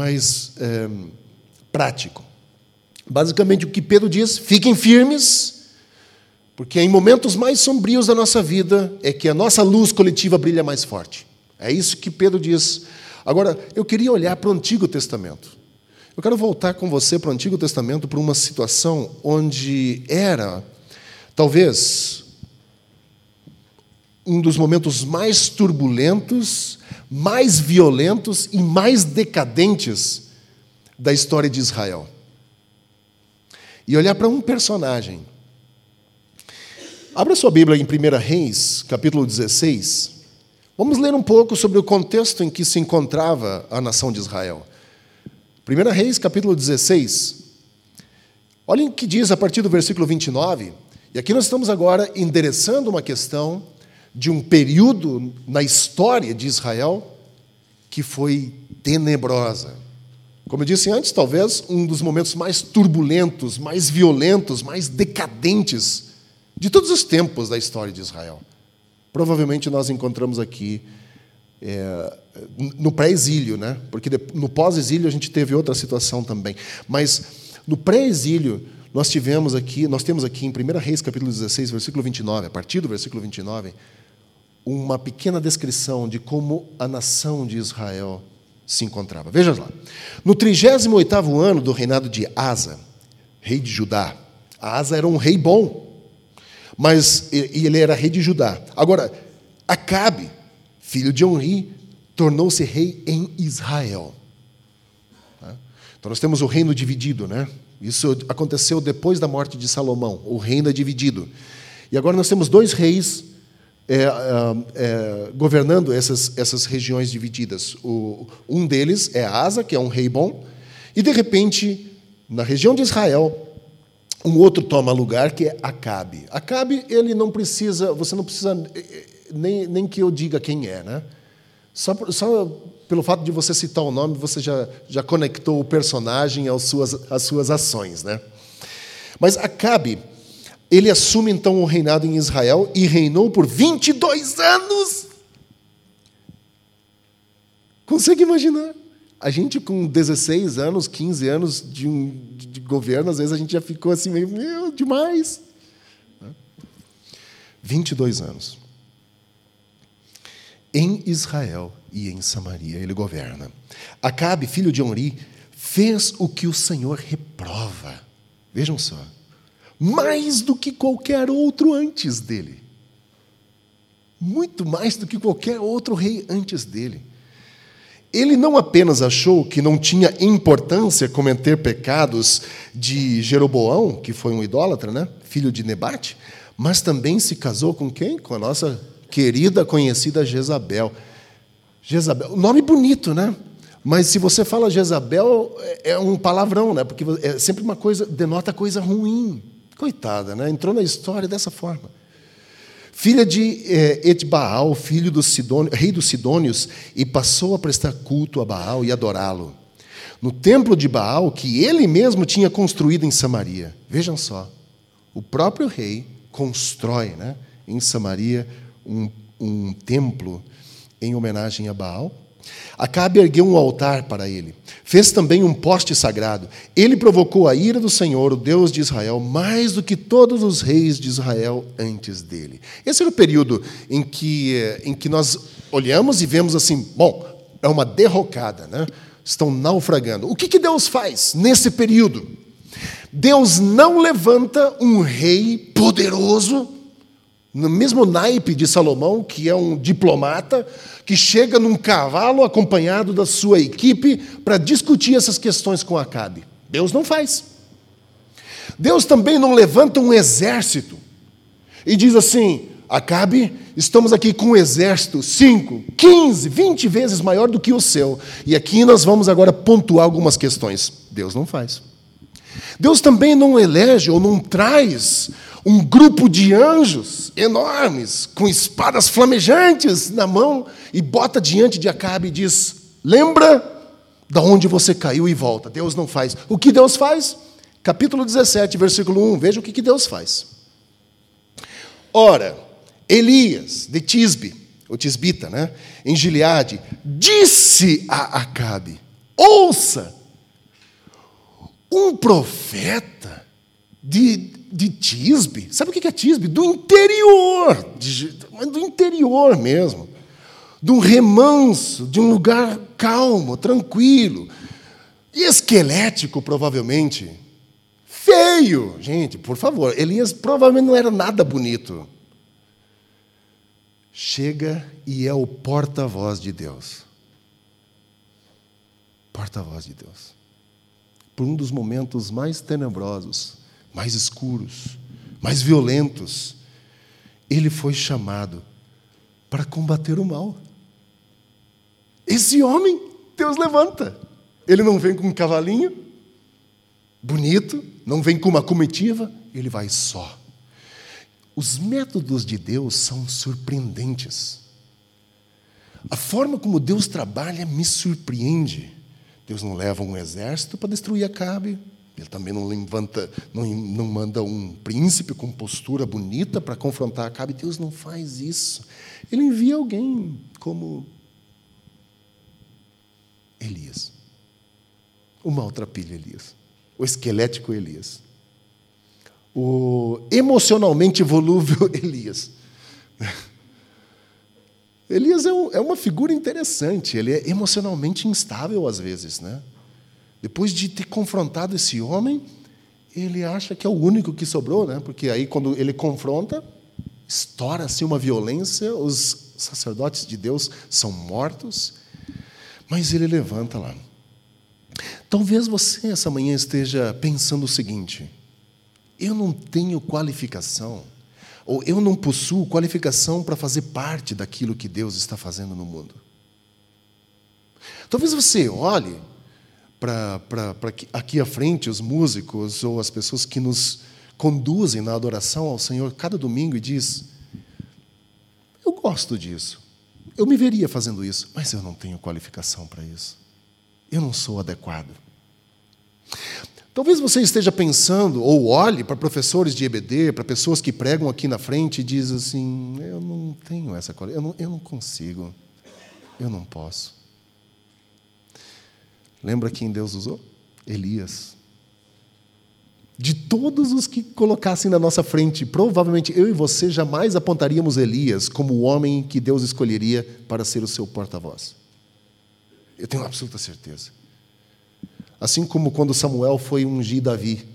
prático. Basicamente, o que Pedro diz, fiquem firmes, porque em momentos mais sombrios da nossa vida é que a nossa luz coletiva brilha mais forte. É isso que Pedro diz. Agora, eu queria olhar para o Antigo Testamento. Eu quero voltar com você para o Antigo Testamento para uma situação onde era, talvez, um dos momentos mais turbulentos, mais violentos e mais decadentes da história de Israel. E olhar para um personagem. Abra sua Bíblia em 1 Reis, capítulo 16. Vamos ler um pouco sobre o contexto em que se encontrava a nação de Israel. 1 Reis, capítulo 16. Olhem o que diz a partir do versículo 29. E aqui nós estamos agora endereçando uma questão de um período na história de Israel que foi tenebrosa, como eu disse antes, talvez um dos momentos mais turbulentos, mais violentos, mais decadentes de todos os tempos da história de Israel. Provavelmente nós encontramos aqui no pré-exílio, né? Porque no pós-exílio a gente teve outra situação também. Mas no pré-exílio nós temos aqui em 1 Reis, capítulo 16, versículo 29, a partir do versículo 29, uma pequena descrição de como a nação de Israel se encontrava. Veja lá. No 38º ano do reinado de Asa, rei de Judá. Asa era um rei bom, mas ele era rei de Judá. Agora, Acabe, filho de Onri, tornou-se rei em Israel. Então nós temos o reino dividido, né? Isso aconteceu depois da morte de Salomão. O reino é dividido. E agora nós temos dois reis governando essas regiões divididas. Um deles é Asa, que é um rei bom, e de repente, na região de Israel, um outro toma lugar, que é Acabe. Acabe, ele não precisa, você não precisa nem que eu diga quem é, né? Só pelo fato de você citar o nome, você já conectou o personagem às suas ações, né? Mas Acabe, ele assume então o reinado em Israel e reinou por 22 anos. Consegue imaginar? A gente com 16 anos, 15 anos de governo, às vezes a gente já ficou assim meio, meu, demais. 22 anos. Em Israel e em Samaria ele governa. Acabe, filho de Onri, fez o que o Senhor reprova. Vejam só. Mais do que qualquer outro antes dele. Muito mais do que qualquer outro rei antes dele. Ele não apenas achou que não tinha importância cometer pecados de Jeroboão, que foi um idólatra, né? Filho de Nebate, mas também se casou com quem? Com a nossa querida, conhecida Jezabel. Jezabel, nome bonito, né? Mas se você fala Jezabel, é um palavrão, né? Porque é sempre uma coisa, denota coisa ruim. Coitada, né? Entrou na história dessa forma. Filha de Etbaal, filho do rei dos Sidônios, e passou a prestar culto a Baal e adorá-lo. No templo de Baal, que ele mesmo tinha construído em Samaria. Vejam só, o próprio rei constrói, né, em Samaria um templo em homenagem a Baal. Acabe ergueu um altar para ele. Fez também um poste sagrado. Ele provocou a ira do Senhor, o Deus de Israel, mais do que todos os reis de Israel antes dele. Esse era o período em que nós olhamos e vemos assim, bom, é uma derrocada, né? Estão naufragando. O que Deus faz nesse período? Deus não levanta um rei poderoso, no mesmo naipe de Salomão, que é um diplomata, que chega num cavalo acompanhado da sua equipe para discutir essas questões com Acabe. Deus não faz. Deus também não levanta um exército e diz assim, Acabe, estamos aqui com um exército 5, 15, 20 vezes maior do que o seu. E aqui nós vamos agora pontuar algumas questões. Deus não faz. Deus também não elege ou não traz um grupo de anjos enormes, com espadas flamejantes na mão, e bota diante de Acabe e diz, lembra de onde você caiu e volta. Deus não faz. O que Deus faz? Capítulo 17, versículo 1, veja o que Deus faz. Ora, Elias, de Tisbe, o tisbita, né, em Gileade, disse a Acabe, ouça, um profeta de Tisbe, sabe o que é Tisbe? Do interior, do interior mesmo, de um remanso, de um lugar calmo, tranquilo, e esquelético, provavelmente, feio. Gente, por favor, Elias provavelmente não era nada bonito. Chega e é o porta-voz de Deus. Porta-voz de Deus. Por um dos momentos mais tenebrosos, mais escuros, mais violentos, ele foi chamado para combater o mal. Esse homem, Deus levanta. Ele não vem com um cavalinho bonito, não vem com uma comitiva, ele vai só. Os métodos de Deus são surpreendentes. A forma como Deus trabalha me surpreende. Deus não leva um exército para destruir Acabe. Ele também não manda um príncipe com postura bonita para confrontar Acabe. Deus não faz isso. Ele envia alguém como Elias. O maltrapilho Elias. O esquelético Elias. O emocionalmente volúvel Elias. Elias é uma figura interessante. Ele é emocionalmente instável às vezes, né? Depois de ter confrontado esse homem, ele acha que é o único que sobrou, né? Porque aí, quando ele confronta, estoura-se uma violência, os sacerdotes de Deus são mortos, mas ele levanta lá. Talvez você, essa manhã, esteja pensando o seguinte: eu não tenho qualificação, ou eu não possuo qualificação para fazer parte daquilo que Deus está fazendo no mundo. Talvez você olhe para aqui à frente, os músicos ou as pessoas que nos conduzem na adoração ao Senhor cada domingo e diz: eu gosto disso, eu me veria fazendo isso, mas eu não tenho qualificação para isso. Eu não sou adequado. Talvez você esteja pensando, ou olhe para professores de EBD, para pessoas que pregam aqui na frente e diz assim: eu não tenho essa qualidade, eu não consigo, eu não posso. Lembra quem Deus usou? Elias. De todos os que colocassem na nossa frente, provavelmente eu e você jamais apontaríamos Elias como o homem que Deus escolheria para ser o seu porta-voz. Eu tenho absoluta certeza. Assim como quando Samuel foi ungir Davi.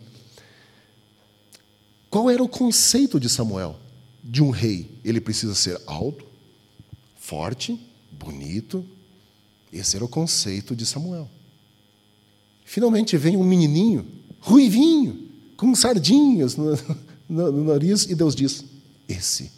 Qual era o conceito de Samuel? De um rei. Ele precisa ser alto, forte, bonito. Esse era o conceito de Samuel. Finalmente vem um menininho, ruivinho, com sardinhas no nariz, e Deus diz: esse.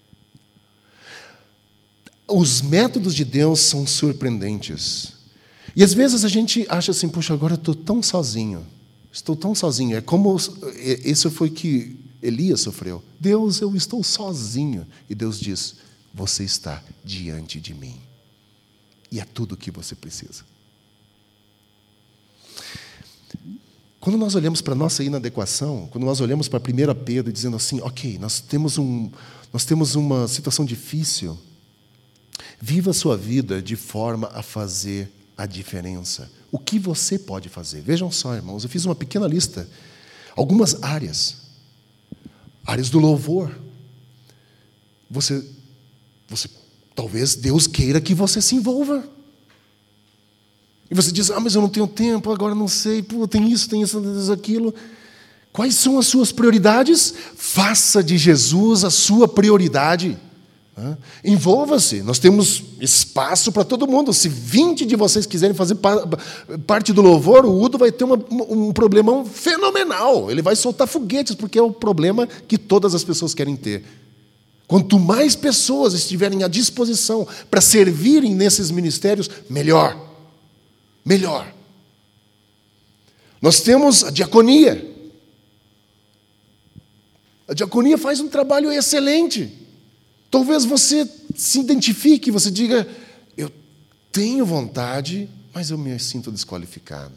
Os métodos de Deus são surpreendentes. E às vezes a gente acha assim: puxa, agora eu estou tão sozinho. Estou tão sozinho. É como isso foi que Elias sofreu. Deus, eu estou sozinho. E Deus diz: você está diante de mim. E é tudo o que você precisa. Quando nós olhamos para a nossa inadequação, quando nós olhamos para 1 Pedro dizendo assim: ok, nós temos uma situação difícil, viva a sua vida de forma a fazer a diferença. O que você pode fazer? Vejam só, irmãos, eu fiz uma pequena lista. Algumas áreas. Áreas do louvor. Você talvez Deus queira que você se envolva. E você diz: mas eu não tenho tempo, agora não sei, tem isso, tem aquilo. Quais são as suas prioridades? Faça de Jesus a sua prioridade. Envolva-se, nós temos espaço para todo mundo. Se 20 de vocês quiserem fazer parte do louvor, o Udo vai ter um problemão fenomenal. Ele vai soltar foguetes, porque é o problema que todas as pessoas querem ter. Quanto mais pessoas estiverem à disposição para servirem nesses ministérios, melhor. Melhor. Nós temos a diaconia. A diaconia faz um trabalho excelente. Talvez você se identifique, você diga: eu tenho vontade, mas eu me sinto desqualificado.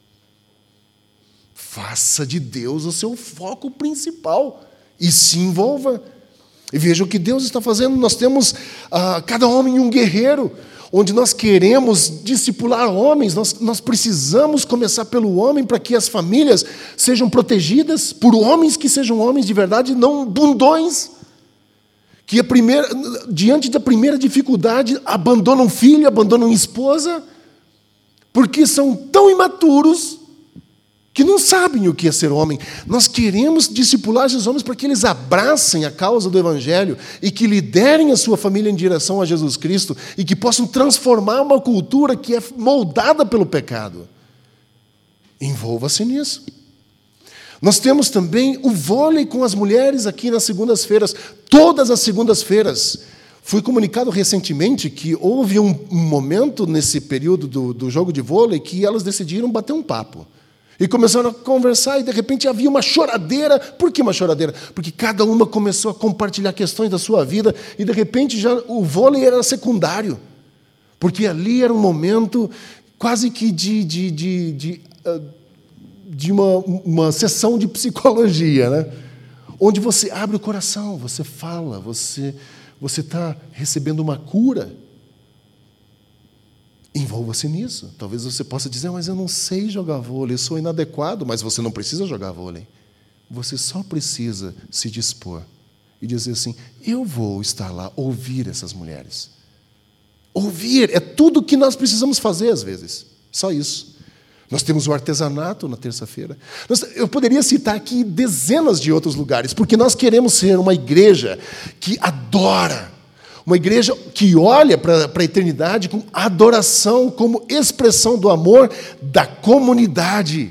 Faça de Deus o seu foco principal e se envolva. E veja o que Deus está fazendo. Nós temos cada homem um guerreiro, onde nós queremos discipular homens. Nós precisamos começar pelo homem para que as famílias sejam protegidas por homens que sejam homens de verdade, não bundões. Que diante da primeira dificuldade abandonam filho, abandonam esposa, porque são tão imaturos que não sabem o que é ser homem. Nós queremos discipular esses homens para que eles abracem a causa do Evangelho e que liderem a sua família em direção a Jesus Cristo e que possam transformar uma cultura que é moldada pelo pecado. Envolva-se nisso. Nós temos também o vôlei com as mulheres aqui nas segundas-feiras, todas as segundas-feiras. Foi comunicado recentemente que houve um momento nesse período do jogo de vôlei que elas decidiram bater um papo. E começaram a conversar e, de repente, havia uma choradeira. Por que uma choradeira? Porque cada uma começou a compartilhar questões da sua vida e, de repente, já o vôlei era secundário. Porque ali era um momento quase que de uma sessão de psicologia, né? Onde você abre o coração, você fala, você está recebendo uma cura. Envolva-se nisso. Talvez você possa dizer, mas eu não sei jogar vôlei, eu sou inadequado, mas você não precisa jogar vôlei. Você só precisa se dispor e dizer assim, eu vou estar lá, ouvir essas mulheres. Ouvir é tudo que nós precisamos fazer às vezes, só isso. Nós temos o artesanato na terça-feira. Eu poderia citar aqui dezenas de outros lugares, porque nós queremos ser uma igreja que adora, uma igreja que olha para a eternidade com adoração, como expressão do amor da comunidade.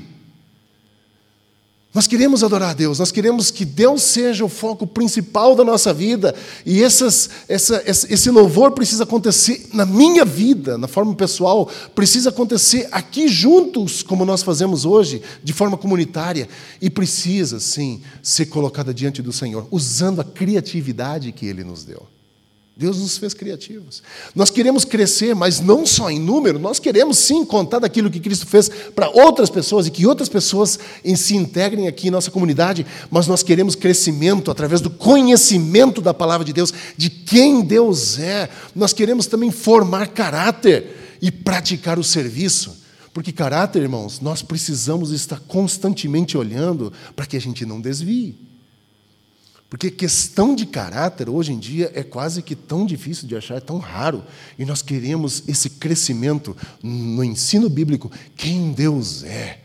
Nós queremos adorar a Deus, nós queremos que Deus seja o foco principal da nossa vida, e esse louvor precisa acontecer na minha vida, na forma pessoal, precisa acontecer aqui juntos, como nós fazemos hoje, de forma comunitária, e precisa, sim, ser colocada diante do Senhor, usando a criatividade que Ele nos deu. Deus nos fez criativos. Nós queremos crescer, mas não só em número, nós queremos sim contar daquilo que Cristo fez para outras pessoas e que outras pessoas se integrem aqui em nossa comunidade, mas nós queremos crescimento através do conhecimento da palavra de Deus, de quem Deus é. Nós queremos também formar caráter e praticar o serviço. Porque caráter, irmãos, nós precisamos estar constantemente olhando para que a gente não desvie. Porque questão de caráter, hoje em dia, é quase que tão difícil de achar, é tão raro. E nós queremos esse crescimento no ensino bíblico, quem Deus é.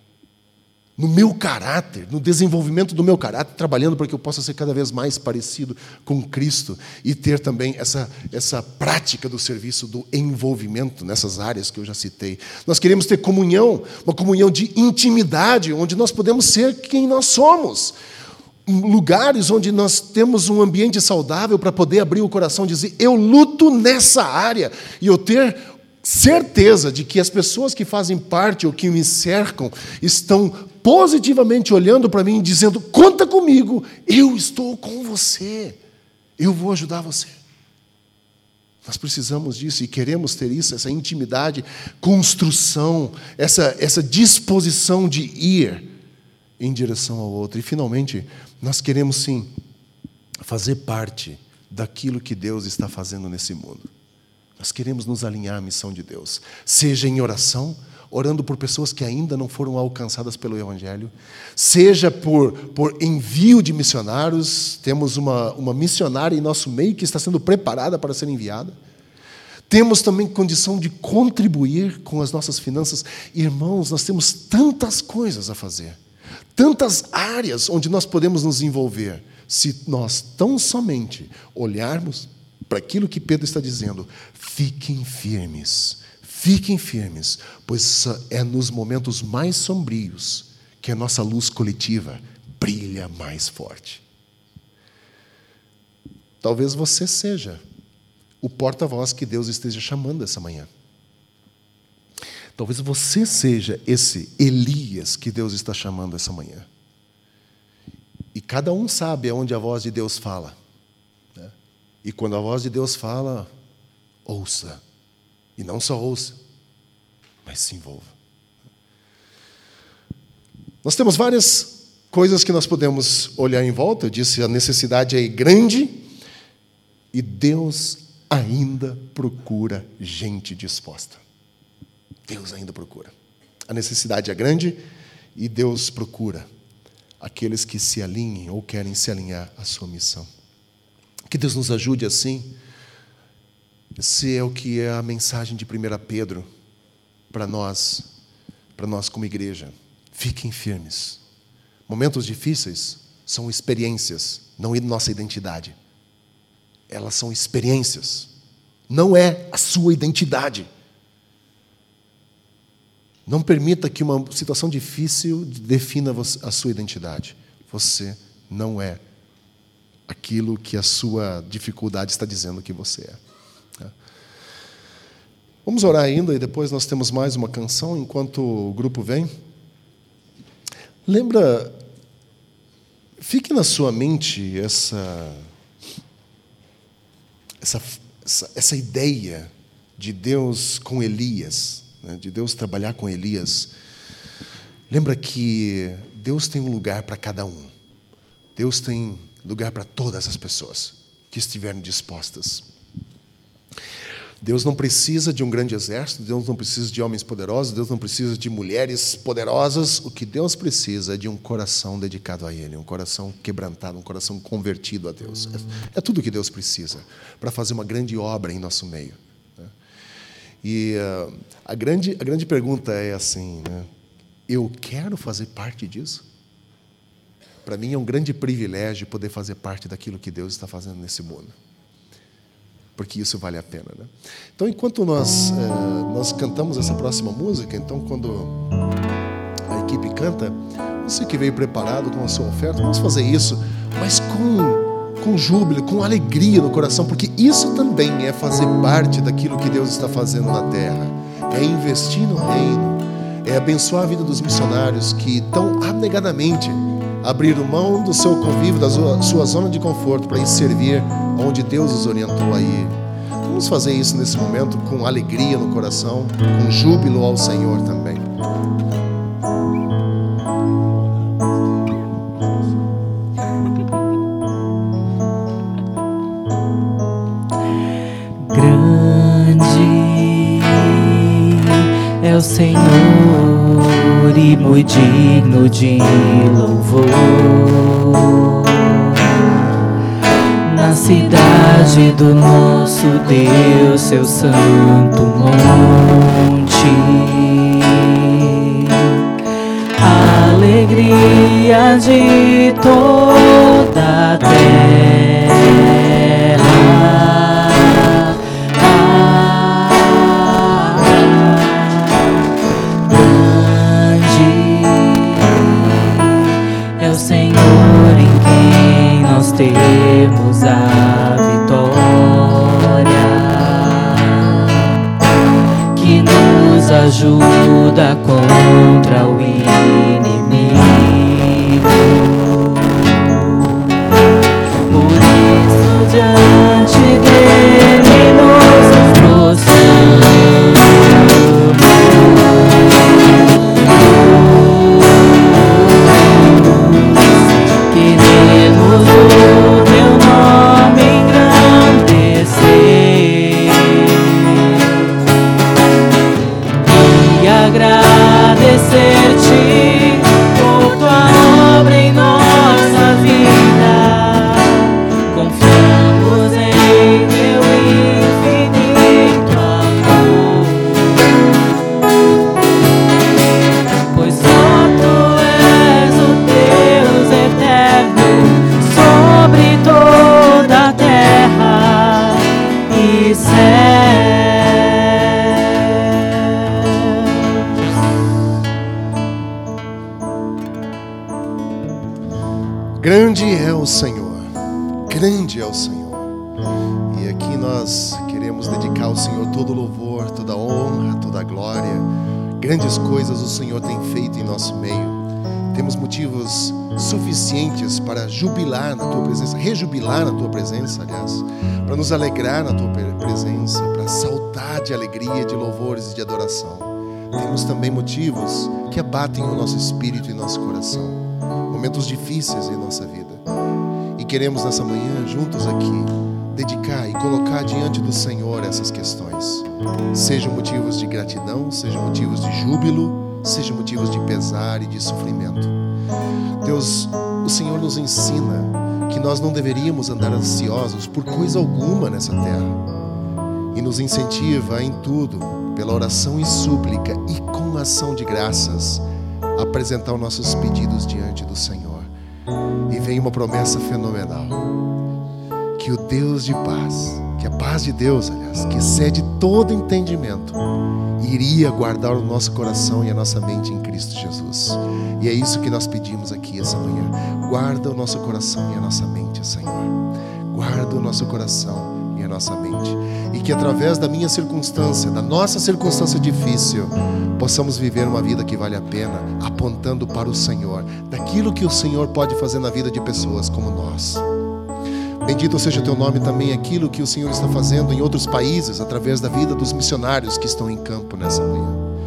No meu caráter, no desenvolvimento do meu caráter, trabalhando para que eu possa ser cada vez mais parecido com Cristo e ter também essa prática do serviço, do envolvimento nessas áreas que eu já citei. Nós queremos ter comunhão, uma comunhão de intimidade, onde nós podemos ser quem nós somos. Lugares onde nós temos um ambiente saudável para poder abrir o coração e dizer, eu luto nessa área, e eu ter certeza de que as pessoas que fazem parte ou que me cercam estão positivamente olhando para mim e dizendo, conta comigo, eu estou com você, eu vou ajudar você. Nós precisamos disso e queremos ter isso, essa intimidade, construção, essa disposição de ir em direção ao outro. E, finalmente, nós queremos, sim, fazer parte daquilo que Deus está fazendo nesse mundo. Nós queremos nos alinhar à missão de Deus, seja em oração, orando por pessoas que ainda não foram alcançadas pelo Evangelho, seja por envio de missionários. Temos uma missionária em nosso meio que está sendo preparada para ser enviada. Temos também condição de contribuir com as nossas finanças. Irmãos, nós temos tantas coisas a fazer, tantas áreas onde nós podemos nos envolver, se nós tão somente olharmos para aquilo que Pedro está dizendo, fiquem firmes, pois é nos momentos mais sombrios que a nossa luz coletiva brilha mais forte. Talvez você seja o porta-voz que Deus esteja chamando essa manhã. Talvez você seja esse Elias que Deus está chamando essa manhã. E cada um sabe aonde a voz de Deus fala, né? E quando a voz de Deus fala, ouça. E não só ouça, mas se envolva. Nós temos várias coisas que nós podemos olhar em volta. Eu disse, a necessidade é grande e Deus ainda procura gente disposta. Deus ainda procura. A necessidade é grande e Deus procura aqueles que se alinhem ou querem se alinhar à sua missão. Que Deus nos ajude assim. Esse é o que é a mensagem de 1 Pedro para nós como igreja. Fiquem firmes. Momentos difíceis são experiências, não é nossa identidade. Elas são experiências, não é a sua identidade. Não permita que uma situação difícil defina a sua identidade. Você não é aquilo que a sua dificuldade está dizendo que você é. Vamos orar ainda e depois nós temos mais uma canção enquanto o grupo vem. Lembra, fique na sua mente essa ideia de Deus com Elias. né, de Deus trabalhar com Elias, lembra que Deus tem um lugar para cada um. Deus tem lugar para todas as pessoas que estiverem dispostas. Deus não precisa de um grande exército, Deus não precisa de homens poderosos, Deus não precisa de mulheres poderosas. O que Deus precisa é de um coração dedicado a Ele, um coração quebrantado, um coração convertido a Deus. É tudo o que Deus precisa para fazer uma grande obra em nosso meio, né? E a grande pergunta é assim, né? Eu quero fazer parte disso? Para mim é um grande privilégio poder fazer parte daquilo que Deus está fazendo nesse mundo, porque isso vale a pena, né? Então, enquanto nós cantamos essa próxima música, então, quando a equipe canta, você que veio preparado com a sua oferta, vamos fazer isso, mas com júbilo, com alegria no coração, porque isso também é fazer parte daquilo que Deus está fazendo na terra, é investir no reino, é abençoar a vida dos missionários que tão abnegadamente abriram mão do seu convívio, da sua zona de conforto, para ir servir onde Deus os orientou a ir. Vamos fazer isso nesse momento com alegria no coração, com júbilo ao Senhor também. Grande é o Senhor e muito digno de louvor. Na cidade do nosso Deus, seu santo monte, alegria de toda a terra. Temos a vitória que nos ajuda contra o inimigo. Por isso, diante dele nos prostramos. Queremos o teu nome engrandecer e agradecer-te por tua obra em nossa vida. Confiamos em teu infinito amor, pois só tu és o Deus eterno sobre toda a terra e céus. Grande é o Senhor, grande é o Senhor. E aqui nós queremos dedicar ao Senhor todo louvor, toda honra, toda glória. Grandes coisas o Senhor tem feito em nosso meio. Temos motivos suficientes para jubilar na tua presença, rejubilar na tua presença, aliás, para nos alegrar na tua presença, para saltar de alegria, de louvores e de adoração. Temos também motivos que abatem o nosso espírito e nosso coração, momentos difíceis em nossa vida. E queremos nessa manhã, juntos aqui, dedicar e colocar diante do Senhor essas questões. Sejam motivos de gratidão, sejam motivos de júbilo, sejam motivos de pesar e de sofrimento. Deus, o Senhor nos ensina que nós não deveríamos andar ansiosos por coisa alguma nessa terra, e nos incentiva em tudo, pela oração e súplica e com ação de graças, apresentar os nossos pedidos diante do Senhor. E vem uma promessa fenomenal, que o Deus de paz, que a paz de Deus, aliás, que excede todo entendimento, iria guardar o nosso coração e a nossa mente em Cristo Jesus. E é isso que nós pedimos aqui essa manhã. Guarda o nosso coração e a nossa mente, Senhor. Guarda o nosso coração e a nossa mente. E que através da minha circunstância, da nossa circunstância difícil, possamos viver uma vida que vale a pena, apontando para o Senhor, daquilo que o Senhor pode fazer na vida de pessoas como nós. Bendito seja o teu nome também, aquilo que o Senhor está fazendo em outros países, através da vida dos missionários que estão em campo nessa manhã.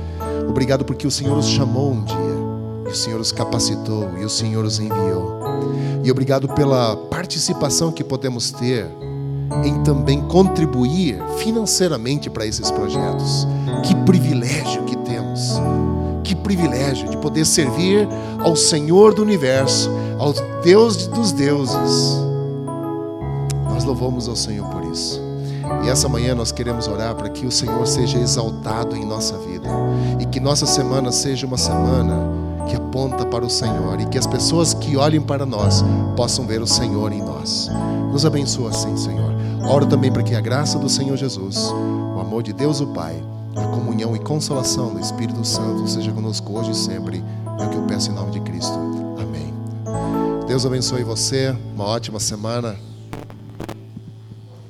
obrigado porque o Senhor os chamou um dia, e o Senhor os capacitou, e o Senhor os enviou. E obrigado pela participação que podemos ter em também contribuir financeiramente para esses projetos. Que privilégio que temos! Que privilégio de poder servir ao Senhor do Universo, ao Deus dos deuses. Nós louvamos ao Senhor por isso. E essa manhã nós queremos orar para que o Senhor seja exaltado em nossa vida. E que nossa semana seja uma semana que aponta para o Senhor. E que as pessoas que olhem para nós possam ver o Senhor em nós. Nos abençoa assim, Senhor. Oro também para que a graça do Senhor Jesus, o amor de Deus o Pai, a comunhão e consolação do Espírito Santo seja conosco hoje e sempre. É o que eu peço em nome de Cristo. Amém. Deus abençoe você. Uma ótima semana.